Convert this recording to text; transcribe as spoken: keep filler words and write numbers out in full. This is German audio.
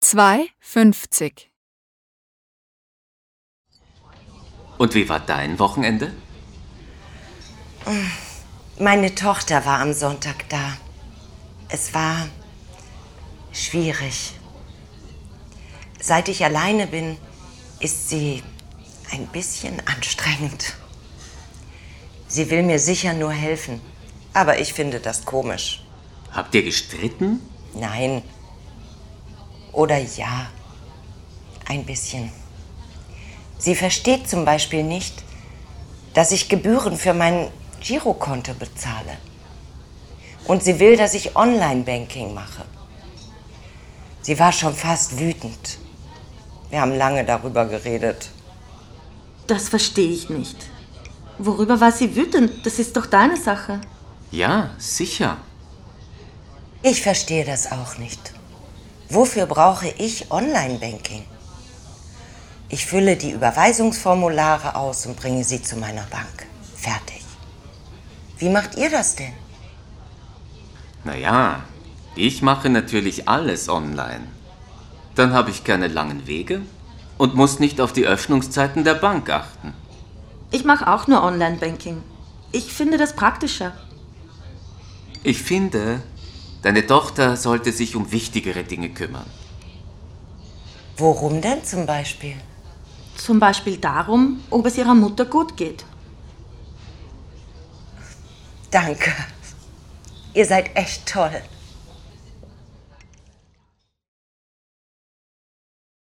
zwei fünfzig. Und wie war dein Wochenende? Meine Tochter war am Sonntag da. Es war schwierig. Seit ich alleine bin, ist sie ein bisschen anstrengend. Sie will mir sicher nur helfen, aber ich finde das komisch. Habt ihr gestritten? Nein. Oder ja, ein bisschen. Sie versteht zum Beispiel nicht, dass ich Gebühren für mein Girokonto bezahle. Und sie will, dass ich Online-Banking mache. Sie war schon fast wütend. Wir haben lange darüber geredet. Das verstehe ich nicht. Worüber war sie wütend? Das ist doch deine Sache. Ja, sicher. Ich verstehe das auch nicht. Wofür brauche ich Online-Banking? Ich fülle die Überweisungsformulare aus und bringe sie zu meiner Bank. Fertig. Wie macht ihr das denn? Naja, ich mache natürlich alles online. Dann habe ich keine langen Wege und muss nicht auf die Öffnungszeiten der Bank achten. Ich mache auch nur Online-Banking. Ich finde das praktischer. Ich finde, deine Tochter sollte sich um wichtigere Dinge kümmern. Worum denn zum Beispiel? Zum Beispiel darum, ob es ihrer Mutter gut geht. Danke. Ihr seid echt toll.